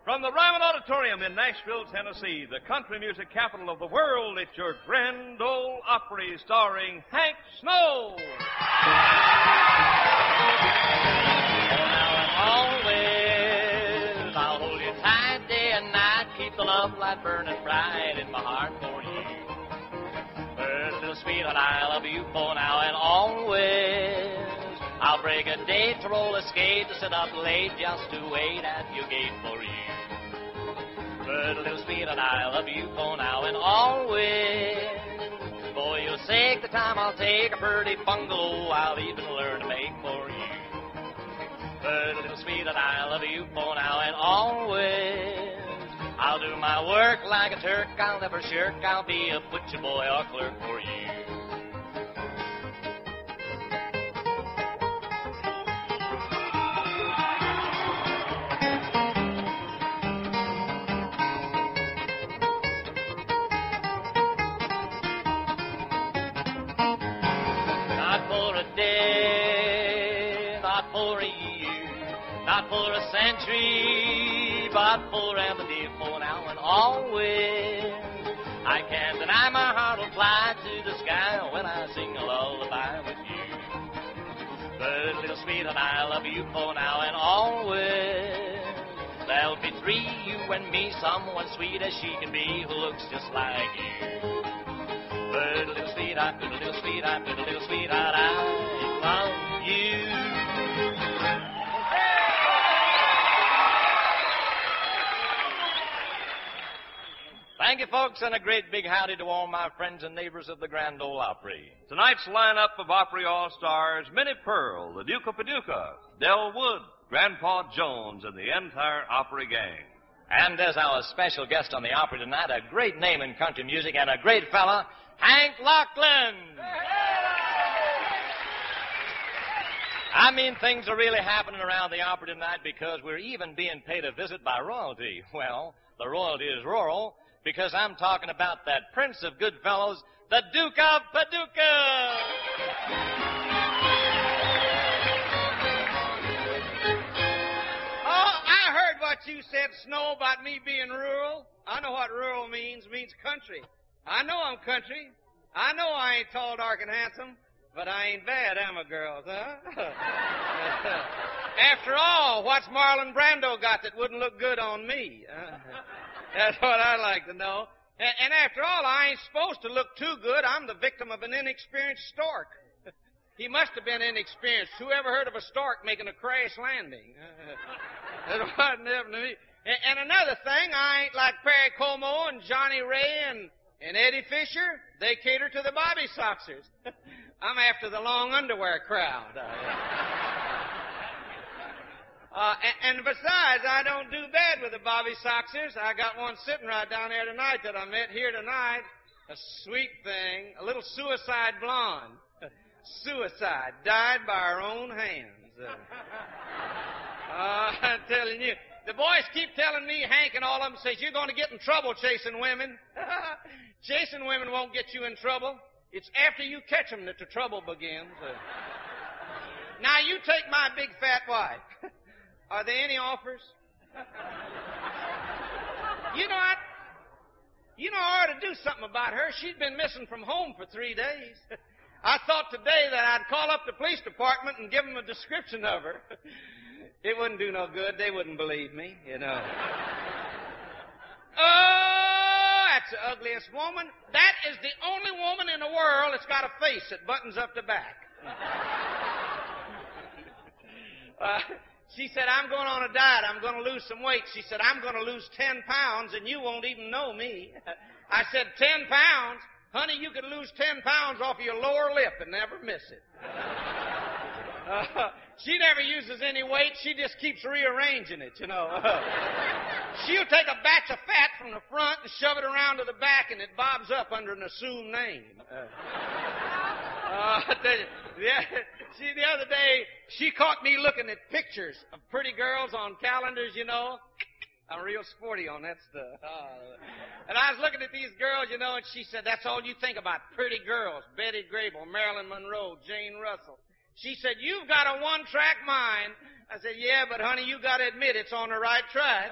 From the Ryman Auditorium in Nashville, Tennessee, the country music capital of the world, it's your Grand Ole Opry starring Hank Snow. Always, I'll hold you tight day and night, keep the love light burning bright in my heart for you. Bird, little sweetheart, I love you for now and always. I'll break a date to roll a skate, to sit up late just to wait at your gate for you. But little sweetheart, I love you for now and always. For your sake, the time I'll take a pretty bungalow I'll even learn to make for you. But little sweetheart, I love you for now and always. I'll do my work like a Turk, I'll never shirk, I'll be a butcher boy or clerk for you. Not for a century, but forever, dear, for now and always. I can't deny my heart will fly to the sky when I sing a lullaby with you. But little sweetheart, I love you for now and always. There'll be three, you and me, someone sweet as she can be who looks just like you. But little sweetheart, I love you. Thank you, folks, and a great big howdy to all my friends and neighbors of the Grand Ole Opry. Tonight's lineup of Opry All-Stars, Minnie Pearl, the Duke of Paducah, Del Wood, Grandpa Jones, and the entire Opry gang. And as our special guest on the Opry tonight, a great name in country music and a great fella, Hank Locklin. I mean, things are really happening around the Opry tonight because we're even being paid a visit by royalty. Well, the royalty is rural, because I'm talking about that prince of good fellows, the Duke of Paducah. Oh, I heard what you said, Snow, about me being rural. I know what rural means. It means country. I know I'm country. I know I ain't tall, dark, and handsome, but I ain't bad, am I, girls, huh? After all, what's Marlon Brando got that wouldn't look good on me? That's what I'd like to know. And after all, I ain't supposed to look too good. I'm the victim of an inexperienced stork. He must have been inexperienced. Who ever heard of a stork making a crash landing? That wasn't happening to me. And another thing, I ain't like Perry Como and Johnny Ray and Eddie Fisher. They cater to the Bobby Soxers. I'm after the long underwear crowd. And besides, I don't do bad with the Bobby Soxers. I got one sitting right down there tonight that I met here tonight. A sweet thing, a little suicide blonde. Suicide, died by her own hands. I'm telling you. The boys keep telling me, Hank and all of them, says, you're going to get in trouble chasing women. Chasing women won't get you in trouble. It's after you catch them that the trouble begins. Now, you take my big fat wife. Are there any offers? You know, I ought to do something about her. She's been missing from home for 3 days. I thought today that I'd call up the police department and give them a description of her. It wouldn't do no good. They wouldn't believe me, you know. Oh, that's the ugliest woman. That is the only woman in the world that's got a face that buttons up the back. She said, I'm going on a diet. I'm going to lose some weight. She said, I'm going to lose 10 pounds, and you won't even know me. I said, 10 pounds? Honey, you could lose 10 pounds off of your lower lip and never miss it. She never uses any weight. She just keeps rearranging it, you know. She'll take a batch of fat from the front and shove it around to the back, and it bobs up under an assumed name. I tell you, see, the other day, she caught me looking at pictures of pretty girls on calendars, you know. I'm real sporty on that stuff. And I was looking at these girls, you know, and she said, that's all you think about, pretty girls. Betty Grable, Marilyn Monroe, Jane Russell. She said, you've got a one-track mind. I said, yeah, but honey, you got to admit it's on the right track.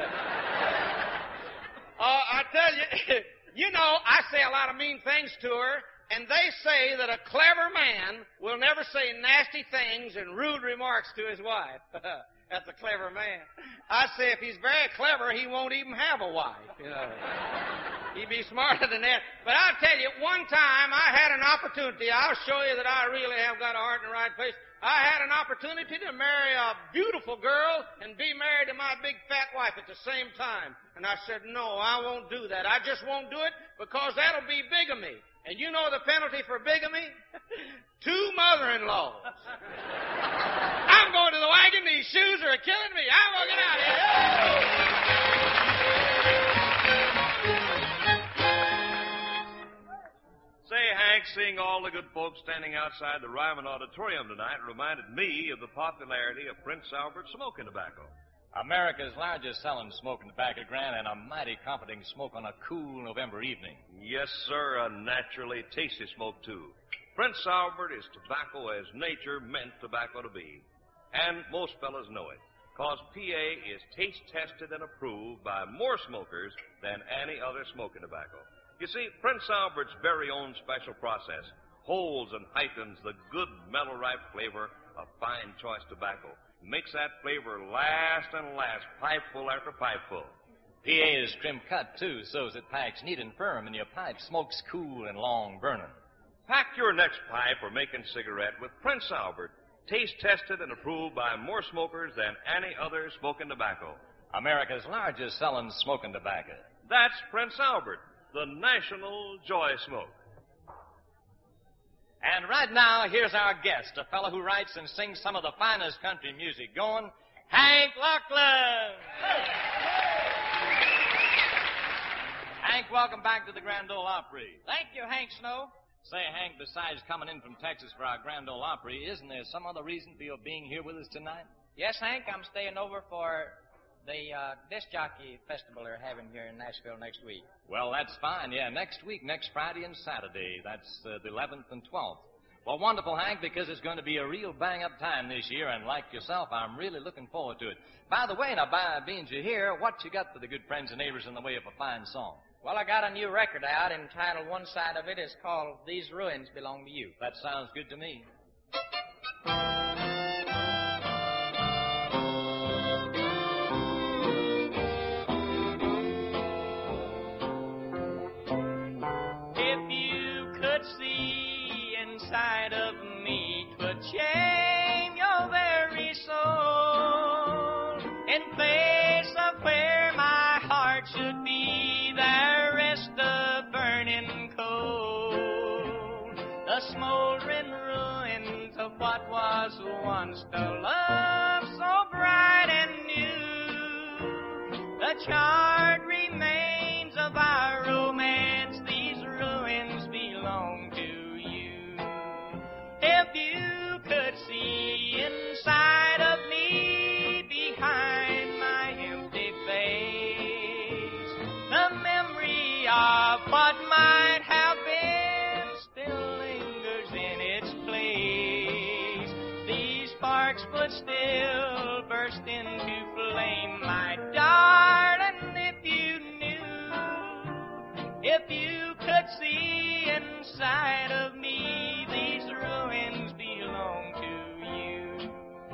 I tell you, you know, I say a lot of mean things to her, and they say that a clever man will never say nasty things and rude remarks to his wife. That's a clever man. I say if he's very clever, he won't even have a wife, you know. He'd be smarter than that. But I'll tell you, one time I had an opportunity. I'll show you that I really have got a heart in the right place. I had an opportunity to marry a beautiful girl and be married to my big fat wife at the same time. And I said, no, I won't do that. I just won't do it because that'll be bigamy. And you know the penalty for bigamy? 2 mother-in-laws. I'm going to the wagon. These shoes are killing me. I'm going to get out of here. Say, Hank, seeing all the good folks standing outside the Ryman Auditorium tonight reminded me of the popularity of Prince Albert smoking tobacco. America's largest selling smoking tobacco, Grant, and a mighty comforting smoke on a cool November evening. Yes, sir, a naturally tasty smoke, too. Prince Albert is tobacco as nature meant tobacco to be. And most fellas know it, because PA is taste-tested and approved by more smokers than any other smoking tobacco. You see, Prince Albert's very own special process holds and heightens the good, mellow-ripe flavor of fine choice tobacco. Makes that flavor last and last, pipeful after pipeful. PA is trim cut, too, so it packs neat and firm, and your pipe smokes cool and long burning. Pack your next pipe or making cigarette with Prince Albert, taste-tested and approved by more smokers than any other smoking tobacco. America's largest selling smoking tobacco. That's Prince Albert, the national joy smoke. And right now, here's our guest, a fellow who writes and sings some of the finest country music going, Hank Lachlan. Hank, welcome back to the Grand Ole Opry. Thank you, Hank Snow. Say, Hank, besides coming in from Texas for our Grand Ole Opry, isn't there some other reason for your being here with us tonight? Yes, Hank, I'm staying over for the disc jockey festival they're having here in Nashville next week. Well, that's fine. Yeah, next week, next Friday and Saturday. That's the 11th and 12th. Well, wonderful, Hank, because it's going to be a real bang-up time this year, and like yourself, I'm really looking forward to it. By the way, now, being you here, what you got for the good friends and neighbors in the way of a fine song? Well, I got a new record out entitled, one side of it is called These Ruins Belong to You. That sounds good to me. Inside of me 'twould shame your very soul. In place of where my heart should be, there rests the burning coal, the smoldering ruins of what was once the love so bright and new, the charred remains of our romance. These ruins belong to you. If you could see inside of me, behind my empty face, the memory of what might have been still lingers in its place. These sparks would still burst into flame, my darling, if you knew. If you could see inside of me, these ruins belong to you.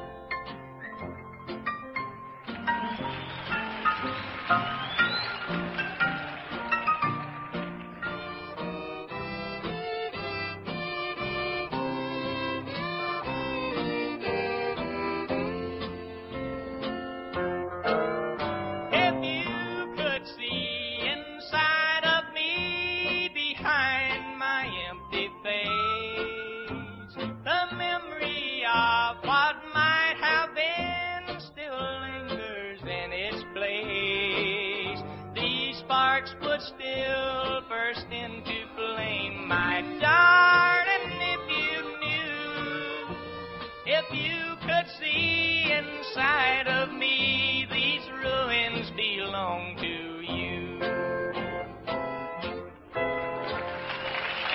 If you could see inside of me, behind my empty face, the memory of what might have been still lingers in its place. These sparks would still burst into flame, my darling, if you knew. If you could see inside of me, these ruins belong to you.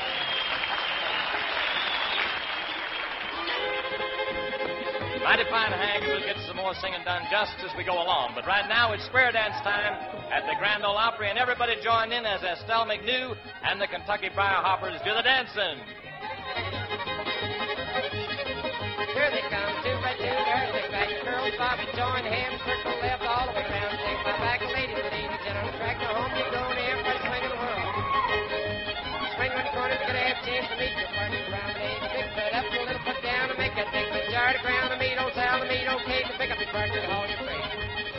Mighty fine, Hank, and we'll get some more singing done just as we go along. But right now, it's square dance time at the Grand Ole Opry, and everybody join in as Estelle McNew and the Kentucky Briar Hoppers do the dancing. Here they come, two by two, there's the back. Girls, Bobby, join hands, circle left all the way around. Take my back, ladies, gentlemen, track the home you go, and everybody swing in the world. Swing on the corner, you're gonna have a chance to meet your partner. Promenade, big foot up, a little foot down, and make that big foot jar to ground. The meat, old Sal, the meat, okay, to pick up your partner and haul your freight.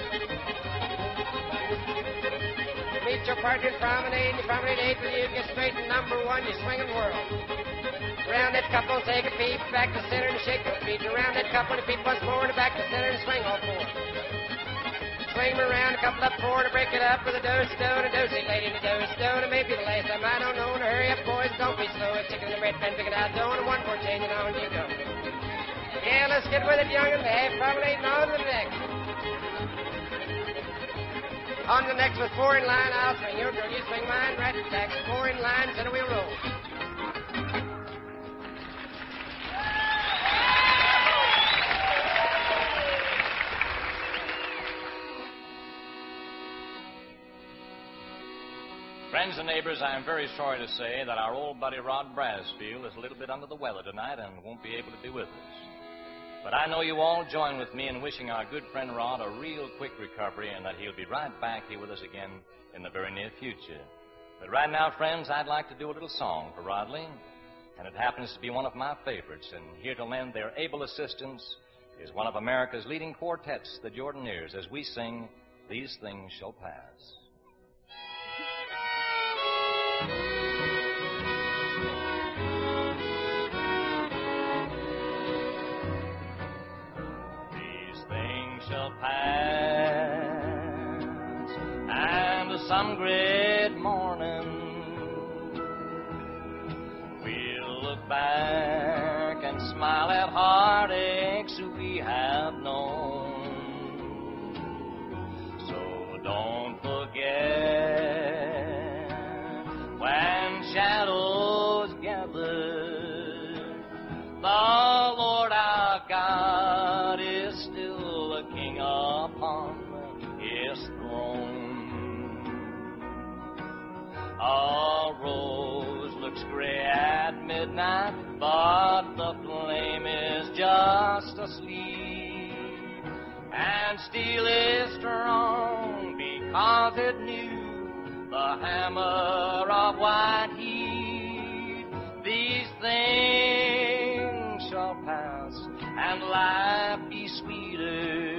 Meet your partner, promenade, and you promenade 8 with you, get straight to number 1, you swing in the world. Around that couple, take a peep, back to center and shake your feet. Around that couple, and peep once more, and back to center and swing all 4. Swing them around, a couple up 4 to break it up with a do-si-do and a do-si, lady, and a do-si-do, and maybe the last time, I don't know, and hurry up, boys, don't be slow. A chicken in the bread pan, pick it out, dough, and one more change, and on you go. Yeah, let's get with it, young'un, half promenading on the next. On the next with 4 in line, I'll swing your girl, you swing mine, right back, 4 in line, center we'll roll. Friends and neighbors, I am very sorry to say that our old buddy Rod Brasfield is a little bit under the weather tonight and won't be able to be with us. But I know you all join with me in wishing our good friend Rod a real quick recovery and that he'll be right back here with us again in the very near future. But right now, friends, I'd like to do a little song for Rodley, and it happens to be one of my favorites. And here to lend their able assistance is one of America's leading quartets, the Jordanaires, as we sing, These Things Shall Pass. These things shall pass, and some great morning we'll look back and smile at heartaches we have known. So don't forget when shadows gather, the Lord our God is still the King upon His throne. A rose looks gray at midnight, but the flame is just asleep, and steel is strong because it knew the hammer of white heat. These things shall pass, and life be sweeter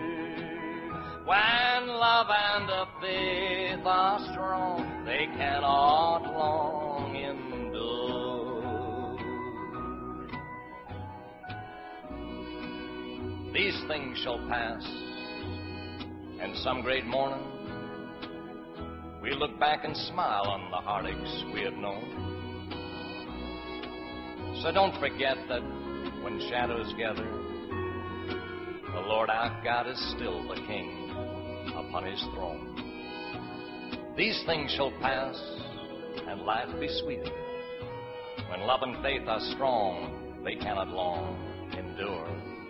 when love and the faith are strong. They cannot long endure. These things shall pass, and some great morning we look back and smile on the heartaches we have known. So don't forget that when shadows gather, the Lord our God is still the King upon His throne. These things shall pass, and life be sweeter. When love and faith are strong, they cannot long endure.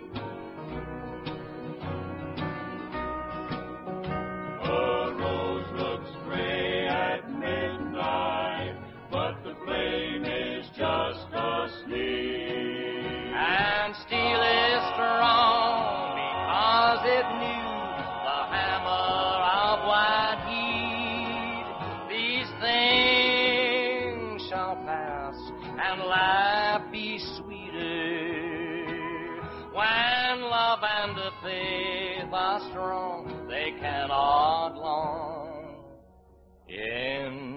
And steel is strong because it knew the hammer of white heat. These things shall pass, and life be sweeter when love and the faith are strong. They cannot long endure.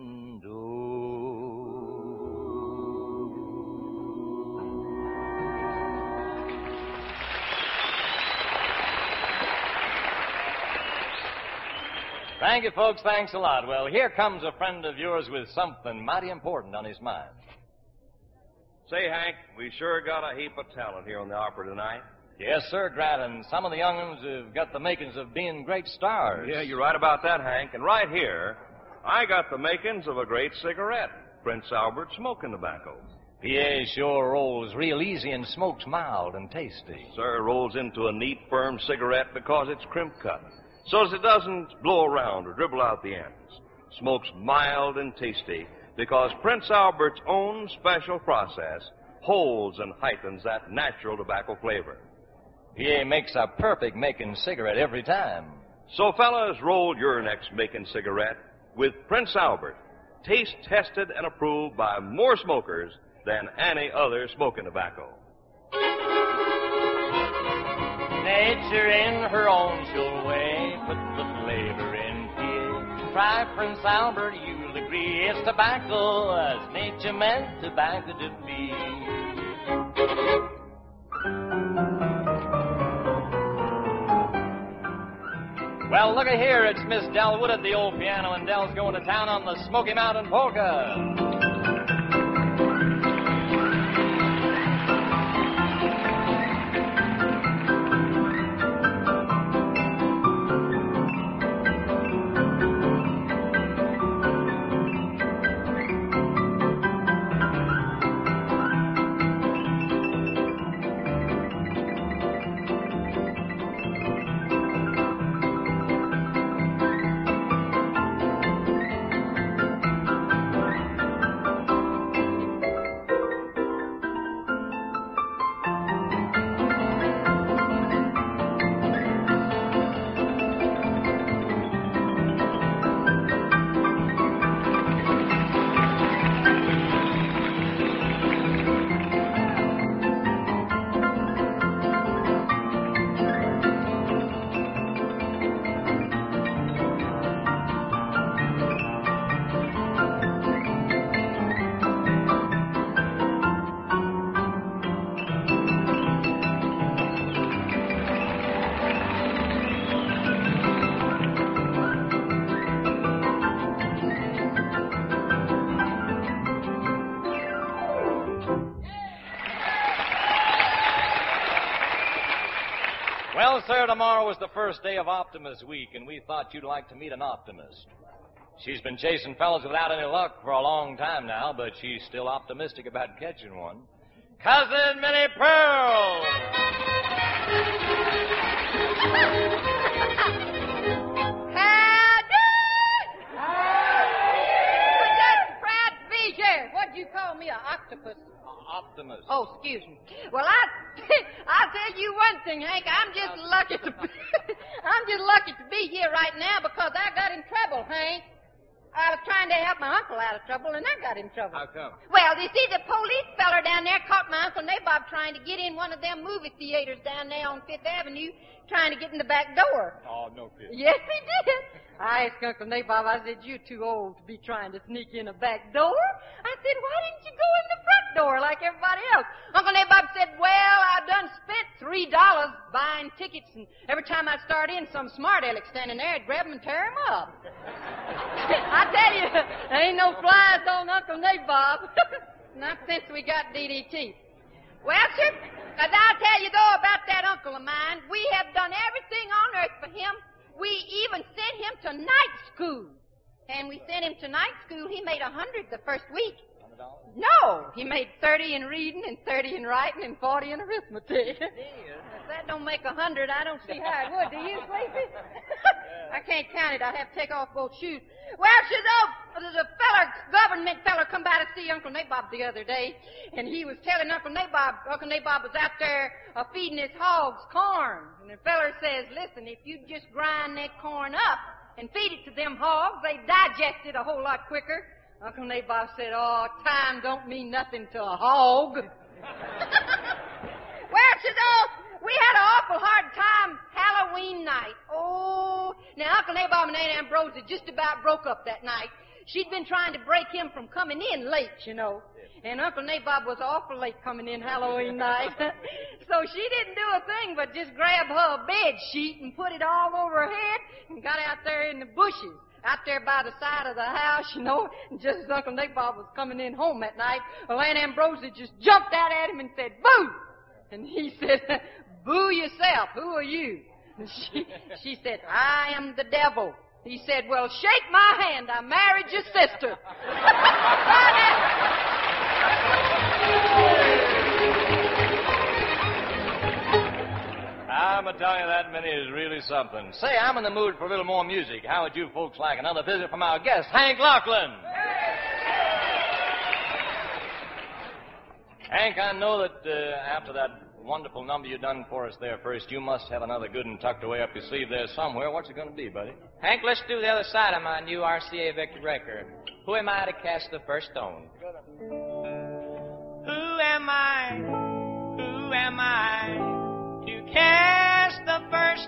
Thank you, folks. Thanks a lot. Well, here comes a friend of yours with something mighty important on his mind. Say, Hank, we sure got a heap of talent here on the opera tonight. Yes, sir, Grant, and some of the young ones have got the makings of being great stars. Yeah, you're right about that, Hank. And right here, I got the makings of a great cigarette, Prince Albert smoking tobacco. P.A. sure rolls real easy and smokes mild and tasty. Sir, rolls into a neat, firm cigarette because it's crimp cut, so as it doesn't blow around or dribble out the ends. Smokes mild and tasty because Prince Albert's own special process holds and heightens that natural tobacco flavor. P.A. makes a perfect making cigarette every time. So, fellas, roll your next making cigarette with Prince Albert, taste tested and approved by more smokers than any other smoking tobacco. Nature in her own sure way put the flavor in P.A. Try Prince Albert, you'll agree it's tobacco as nature meant tobacco to be. Well, look here, it's Miss Del Wood at the old piano, and Del's going to town on the Smoky Mountain Polka. Well, sir, tomorrow was the first day of Optimist Week, and we thought you'd like to meet an optimist. She's been chasing fellows without any luck for a long time now, but she's still optimistic about catching one. Cousin Minnie Pearl! Howdy! Well, just proud to be here. What'd you call me, an octopus? Optimist. Oh, excuse me. Well, I'll tell you one thing, Hank. I'm just lucky to be here right now because I got in trouble, Hank. I was trying to help my uncle out of trouble, and I got in trouble. How come? Well, you see, the police feller down there caught my Uncle Nabob trying to get in one of them movie theaters down there on Fifth Avenue, trying to get in the back door. Oh, no kidding. Yes, he did. I asked Uncle Nabob, I said, you're too old to be trying to sneak in a back door. I said, why didn't you go in the front door like everybody else? Uncle Nabob said, well, I done spent $3 buying tickets, and every time I'd start in, some smart aleck standing there would grab them and tear them up. I tell you, there ain't no flies on Uncle Nabob. Not since we got DDT. Well, sir, as I'll tell you, though, about that uncle of mine, we have done everything on earth for him. We even sent him to night school. And we sent him to night school. He made 100 the first week. $100? No, he made 30 in reading and 30 in writing and 40 in arithmetic. If that don't make 100, I don't see how it would. Do you, Sleepy? I can't count it. I have to take off both shoes. Well, the government feller come by to see Uncle Nabob the other day, and he was telling Uncle Nabob was out there feeding his hogs corn. And the feller says, listen, if you just grind that corn up and feed it to them hogs, they digest it a whole lot quicker. Uncle Nabob said, oh, time don't mean nothing to a hog. Well, we had an awful hard time Halloween night. Oh, now Uncle Nabob and Aunt Ambrosia just about broke up that night. She'd been trying to break him from coming in late, you know. And Uncle Nabob was awful late coming in Halloween night. So she didn't do a thing but just grab her bed sheet and put it all over her head and got out there in the bushes. Out there by the side of the house, you know, and just as Uncle Nabob was coming in home that night, Aunt Ambrosia just jumped out at him and said, boo! And he said, boo yourself. Who are you? And she said, I am the devil. He said, well, shake my hand. I married your sister. I'm a telling you, that many is really something. Say, I'm in the mood for a little more music. How would you folks like another visit from our guest, Hank Lachlan? Hank, I know that after that wonderful number you done for us there first, you must have another good one tucked away up your sleeve there somewhere. What's it going to be, buddy? Hank, let's do the other side of my new RCA Victor record. Who am I to cast the first stone? Who am I? Who am I to cast the first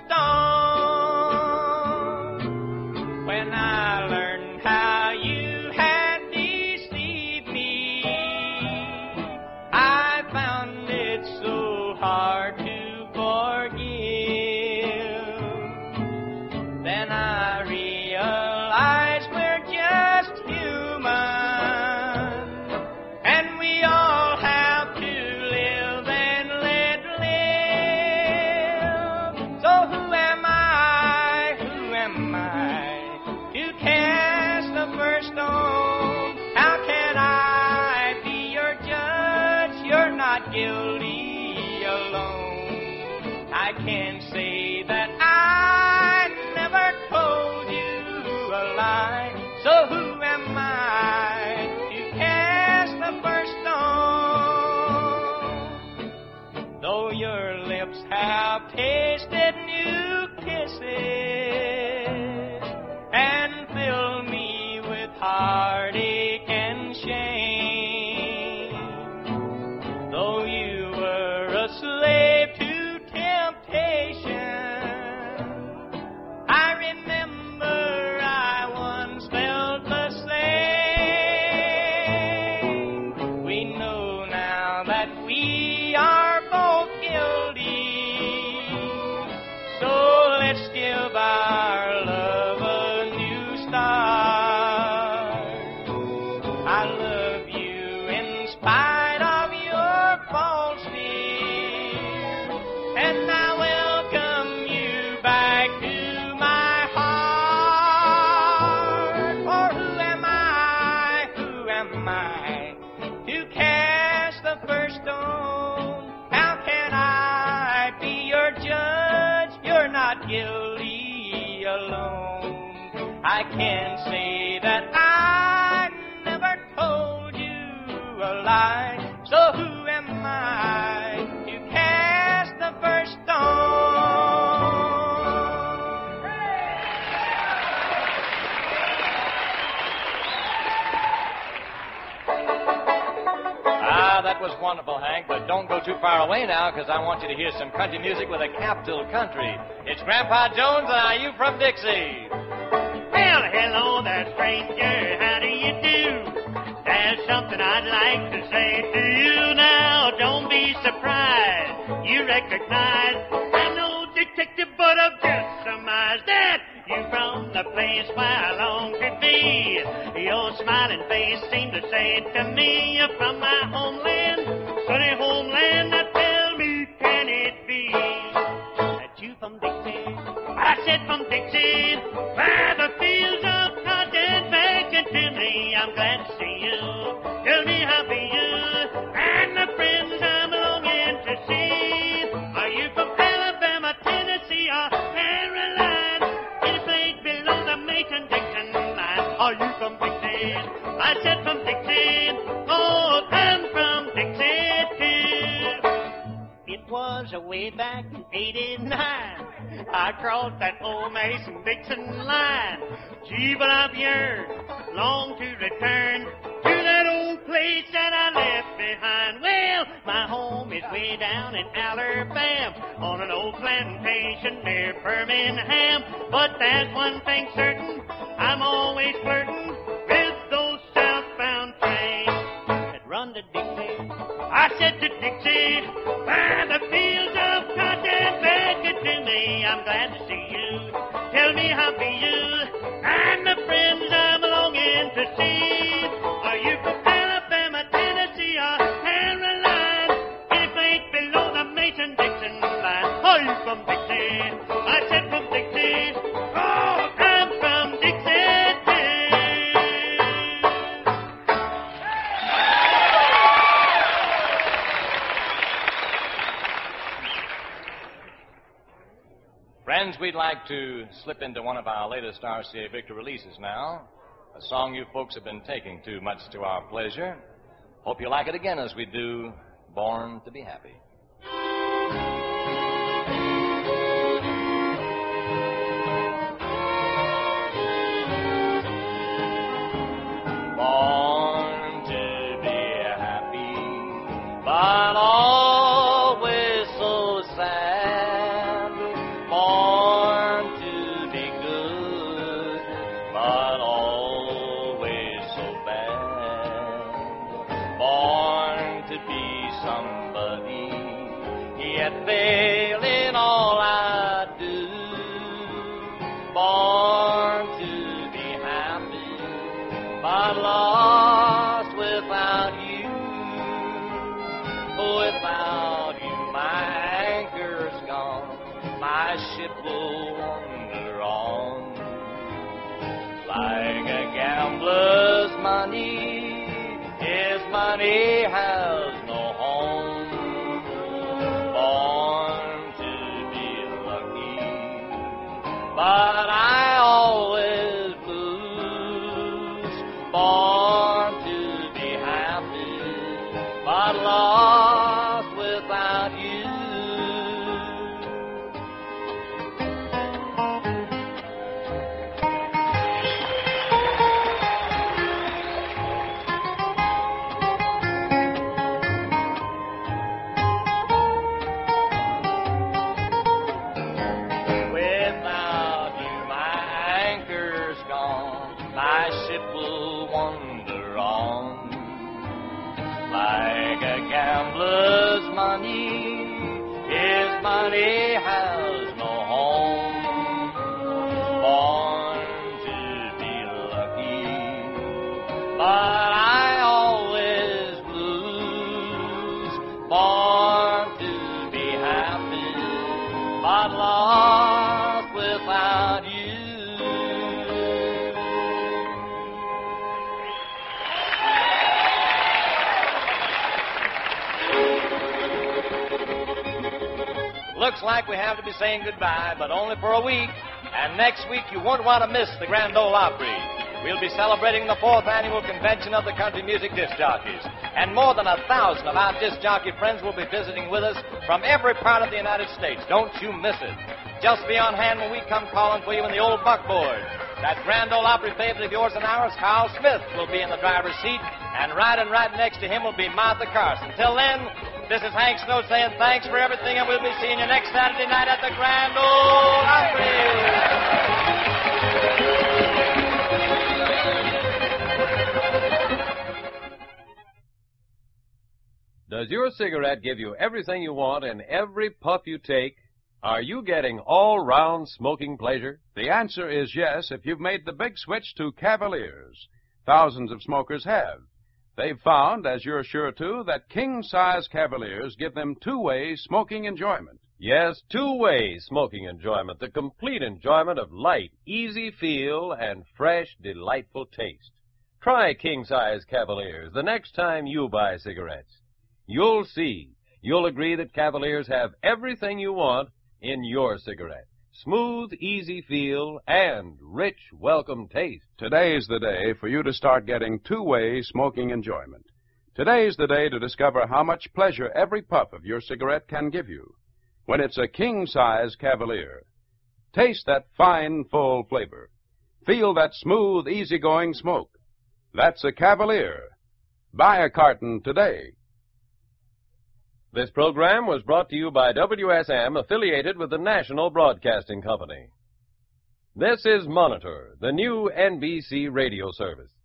stone? When I learned how you had deceived me, I found it so hard to forgive. Then I realized we're just human, and we all have to live and let live. So who am I? Who am I to cast the first stone? How can I be your judge? You're not guilty alone. I can say that I never told you a lie. So who am I to cast the first stone? Though your lips have tasted new kisses and fill me with heartache and shame, though you were a slave to temptation, I remember I once felt the same. We know now that we are both guilty, so let's give our love a new start. I love you in spite of your false fear, and I welcome you back to my heart. For who am I? Who am I to cast the first stone? How can I be your judge? You're not guilty alone. I can say that I never told you a lie. So who am I to cast the first stone? That was wonderful, Hank, but don't go too far away now, because I want you to hear some country music with a capital country. It's Grandpa Jones, and are you from Dixie? Well, hello there, stranger. How do you do? There's something I'd like to say to you now. Don't be surprised. You recognize I'm no detective, but I've just surmised that you from the place where I long to be. Your smiling face seemed to say to me, you're from my homeland, sunny homeland. Now tell me, can it be that you from Dixie? I said from Dixie, where the fields of cotton beckon to me. I'm glad to see you. Tell me how be you and the friends I'm longing to see. Are you from Alabama, Tennessee, or Carolina? Any place below the Mason-Dixon line? Are you from Dixie? I said from Dixie. Oh, I'm from Dixie too. It was way back in '89. I crossed that old Mason-Dixon line. Gee, but I've yearned long to return to that old place that I left behind. Well, my home is way down in Alabama on an old plantation near Birmingham. But there's one thing certain, I'm always flirting with those southbound trains that run to Dixie. I said to Dixie, where the fields of cotton beckon to me. I'm glad to see you. Tell me how be you and the friends I'm longing to see. Are you from Alabama, Tennessee, or Carolina? Any place below the Mason-Dixon line? Are you from Dixie? I said from Dixie. Oh, I'm from Dixie too. we'd like to slip into one of our latest RCA Victor releases now. A song you folks have been taking to, much to our pleasure. Hope you like it again as we do Born to Be Happy. Born to be happy, but always so sad. Born to be good, but always so bad. Born to be somebody, yet fail in all I do. Born to be happy, but lost without you. Without you, my anchor's gone. My ship will wander on. Like a gambler's money, his money has no home. Born to be lucky, but I always lose. Born to be happy, but lost without you. Without you, my anchor's gone. My ship will wander on. Like a gambler's money, his money has no home. Born to be lucky, but I always lose. Born to be happy, but lost without you. Looks like we have to be saying goodbye, but only for a week. And next week you won't want to miss the Grand Ole Opry. We'll be celebrating the 4th annual convention of the country music disc jockeys. And more than 1,000 of our disc jockey friends will be visiting with us from every part of the United States. Don't you miss it. Just be on hand when we come calling for you in the old buckboard. That Grand Ole Opry favorite of yours and ours, Carl Smith, will be in the driver's seat. And riding right next to him will be Martha Carson. Till then, this is Hank Snow saying thanks for everything, and we'll be seeing you next Saturday night at the Grand Ole Opry. Does your cigarette give you everything you want in every puff you take? Are you getting all-round smoking pleasure? The answer is yes, if you've made the big switch to Cavaliers. Thousands of smokers have. They've found, as you're sure too, that king-size Cavaliers give them two-way smoking enjoyment. Yes, two-way smoking enjoyment, the complete enjoyment of light, easy feel, and fresh, delightful taste. Try king-size Cavaliers the next time you buy cigarettes. You'll see. You'll agree that Cavaliers have everything you want in your cigarette. Smooth, easy feel, and rich, welcome taste. Today's the day for you to start getting two-way smoking enjoyment. Today's the day to discover how much pleasure every puff of your cigarette can give you when it's a king-size Cavalier. Taste that fine, full flavor. Feel that smooth, easy-going smoke. That's a Cavalier. Buy a carton today. This program was brought to you by WSM, affiliated with the National Broadcasting Company. This is Monitor, the new NBC radio service.